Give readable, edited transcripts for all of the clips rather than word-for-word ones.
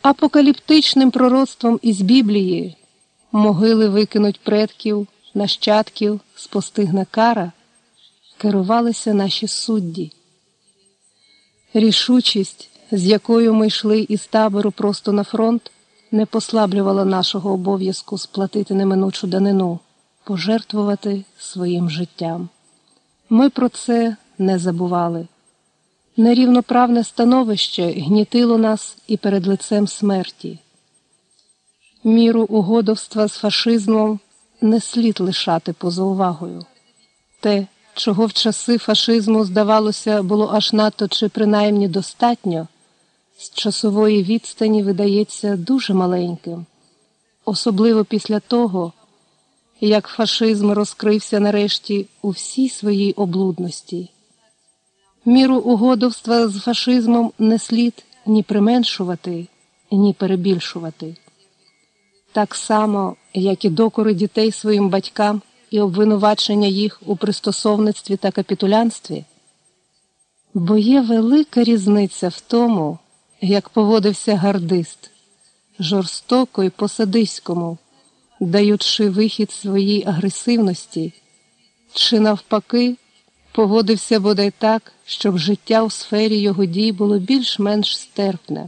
Апокаліптичним пророцтвом із Біблії могили викинуть предків, нащадків, спостигне кара, керувалися наші судді. Рішучість, з якою ми йшли із табору просто на фронт, не послаблювала нашого обов'язку сплатити неминучу данину, пожертвувати своїм життям. Ми про це не забували. Нерівноправне становище гнітило нас і перед лицем смерті. Міру угодовства з фашизмом не слід лишати поза увагою. Те, чого в часи фашизму, здавалося, було аж надто чи принаймні достатньо, з часової відстані видається дуже маленьким, особливо після того, як фашизм розкрився нарешті у всій своїй облудності. Міру угодовства з фашизмом не слід ні применшувати, ні перебільшувати. Так само, як і докори дітей своїм батькам і обвинувачення їх у пристосовництві та капітулянстві. Бо є велика різниця в тому, як поводився гардист, жорстоко й по-садиському, даючи вихід своїй агресивності, чи навпаки поводився бодай так, щоб життя у сфері його дій було більш-менш стерпне.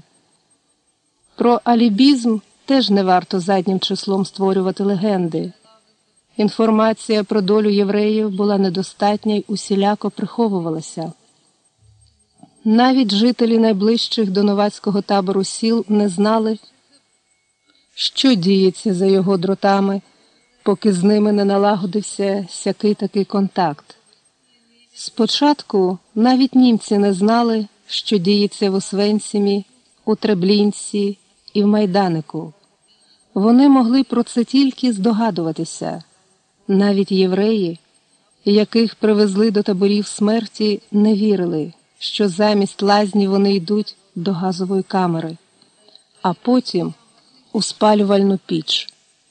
Про алібізм теж не варто заднім числом створювати легенди. Інформація про долю євреїв була недостатня й усіляко приховувалася. Навіть жителі найближчих до новацького табору сіл не знали, що діється за його дротами, поки з ними не налагодився сякий-такий контакт. Спочатку навіть німці не знали, що діється в Освенцімі, у Треблінці і в Майданику. Вони могли про це тільки здогадуватися. Навіть євреї, яких привезли до таборів смерті, не вірили, що замість лазні вони йдуть до газової камери, а потім у спалювальну піч.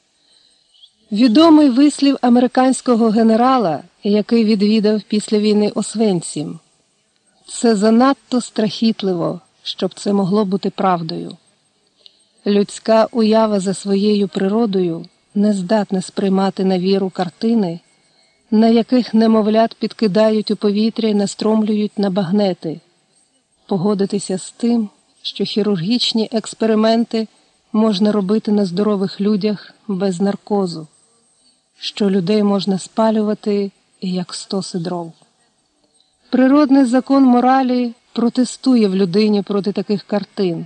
Відомий вислів американського генерала, який відвідав після війни Освенцім: «Це занадто страхітливо, щоб це могло бути правдою». Людська уява за своєю природою не здатна сприймати на віру картини, на яких немовлят підкидають у повітря і настромлюють на багнети, погодитися з тим, що хірургічні експерименти можна робити на здорових людях без наркозу, що людей можна спалювати, як стоси дров. Природний закон моралі протестує в людині проти таких картин.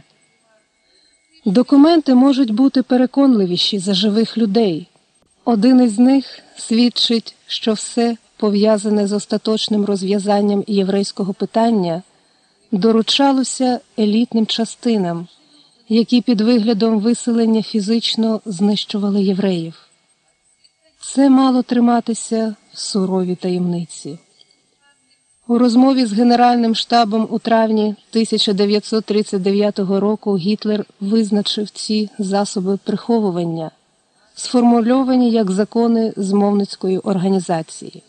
Документи можуть бути переконливіші за живих людей. Один із них свідчить, що все, пов'язане з остаточним розв'язанням єврейського питання, доручалося елітним частинам, які під виглядом виселення фізично знищували євреїв. Це мало триматися в суровій таємниці. У розмові з Генеральним штабом у травні 1939 року Гітлер визначив ці засоби приховування, сформульовані як закони змовницької організації.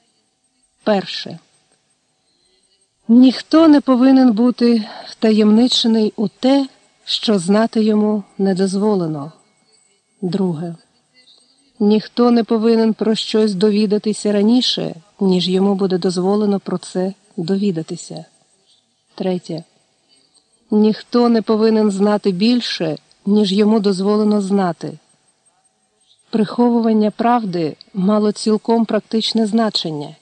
Перше. Ніхто не повинен бути втаємничений у те, що знати йому не дозволено. Друге. Ніхто не повинен про щось довідатися раніше, ніж йому буде дозволено про це довідатися. Третє. Ніхто не повинен знати більше, ніж йому дозволено знати. Приховування правди мало цілком практичне значення.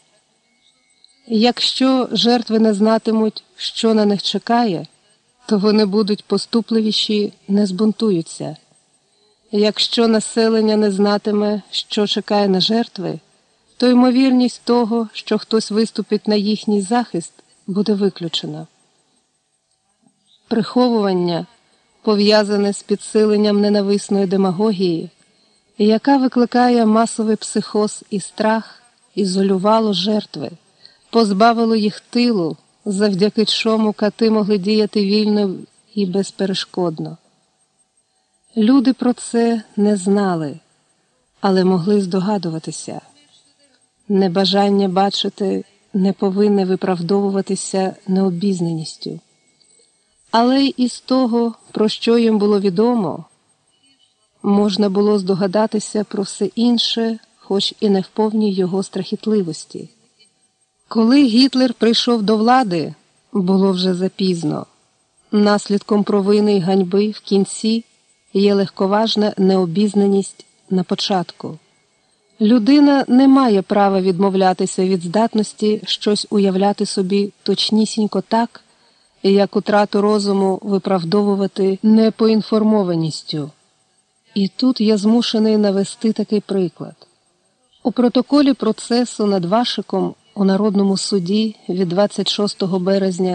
Якщо жертви не знатимуть, що на них чекає, то вони будуть поступливіші, не збунтуються. Якщо населення не знатиме, що чекає на жертви, то ймовірність того, що хтось виступить на їхній захист, буде виключена. Приховування, пов'язане з підсиленням ненависної демагогії, яка викликає масовий психоз і страх, ізолювало жертви, позбавило їх тилу, завдяки чому кати могли діяти вільно і безперешкодно. Люди про це не знали, але могли здогадуватися. Небажання бачити не повинне виправдовуватися необізнаністю. Але й із того, про що їм було відомо, можна було здогадатися про все інше, хоч і не в повній його страхітливості. Коли Гітлер прийшов до влади, було вже запізно. Наслідком провини й ганьби в кінці є легковажна необізнаність на початку. Людина не має права відмовлятися від здатності щось уявляти собі точнісінько так, як утрату розуму виправдовувати непоінформованістю. І тут я змушений навести такий приклад. У протоколі процесу над Вашиком у Народному суді від 26 березня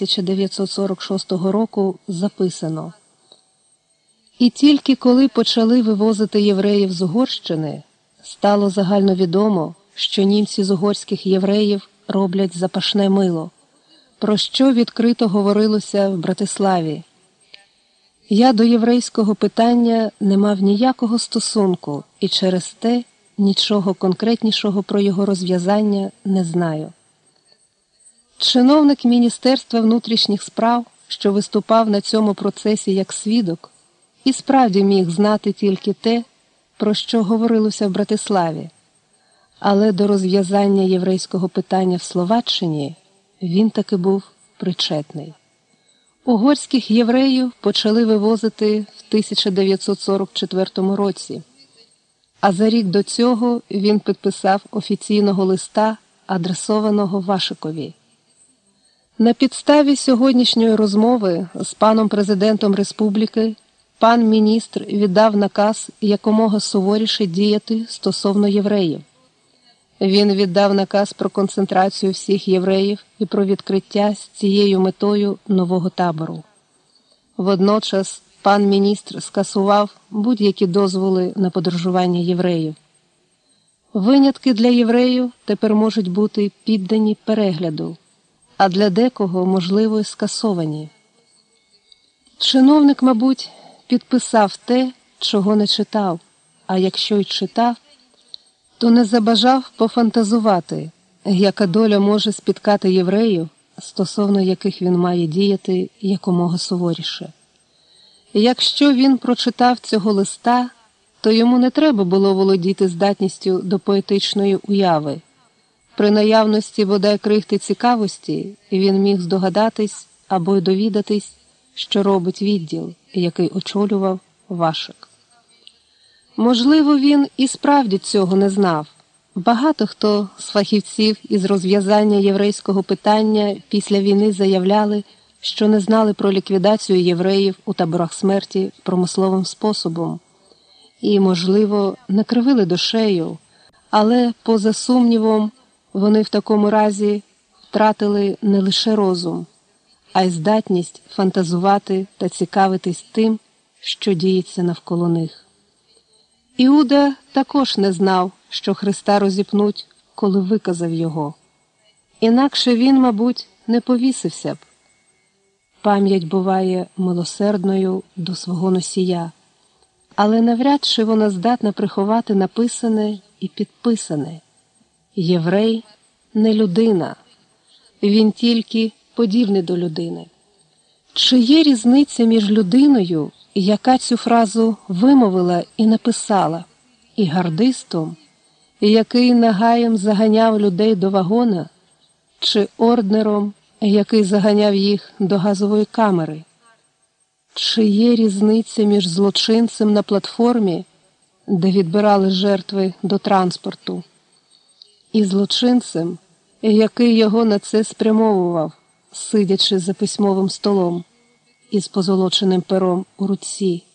1946 року записано: «І тільки коли почали вивозити євреїв з Угорщини, стало загальновідомо, що німці з угорських євреїв роблять запашне мило, про що відкрито говорилося в Братиславі. Я до єврейського питання не мав ніякого стосунку і через те нічого конкретнішого про його розв'язання не знаю». Чиновник Міністерства внутрішніх справ, що виступав на цьому процесі як свідок, і справді міг знати тільки те, про що говорилося в Братиславі, але до розв'язання єврейського питання в Словаччині він таки був причетний. Угорських євреїв почали вивозити в 1944 році, а за рік до цього він підписав офіційного листа, адресованого Вашикові. На підставі сьогоднішньої розмови з паном президентом республіки пан міністр віддав наказ якомога суворіше діяти стосовно євреїв. Він віддав наказ про концентрацію всіх євреїв і про відкриття з цією метою нового табору. Водночас пан міністр скасував будь-які дозволи на подорожування євреїв. Винятки для євреїв тепер можуть бути піддані перегляду, а для декого, можливо, й скасовані. Чиновник, мабуть, підписав те, чого не читав, а якщо й читав, то не забажав пофантазувати, яка доля може спіткати євреїв, стосовно яких він має діяти якомога суворіше. Якщо він прочитав цього листа, то йому не треба було володіти здатністю до поетичної уяви. При наявності бодай крихти цікавості він міг здогадатись або й довідатись, що робить відділ, який очолював Вашик. Можливо, він і справді цього не знав. Багато хто з фахівців із розв'язання єврейського питання після війни заявляли, що не знали про ліквідацію євреїв у таборах смерті промисловим способом і, можливо, не кривили душею, але, поза сумнівом, вони в такому разі втратили не лише розум, а й здатність фантазувати та цікавитись тим, що діється навколо них. Іуда також не знав, що Христа розіпнуть, коли виказав його. Інакше він, мабуть, не повісився б. Пам'ять буває милосердною до свого носія, але навряд чи вона здатна приховати написане і підписане. Єврей не людина, він тільки подібний до людини. Чи є різниця між людиною, яка цю фразу вимовила і написала, і гардистом, який нагаєм заганяв людей до вагона, чи орднером, який заганяв їх до газової камери? Чи є різниця між злочинцем на платформі, де відбирали жертви до транспорту, і злочинцем, який його на це спрямовував, сидячи за письмовим столом із позолоченим пером у руці?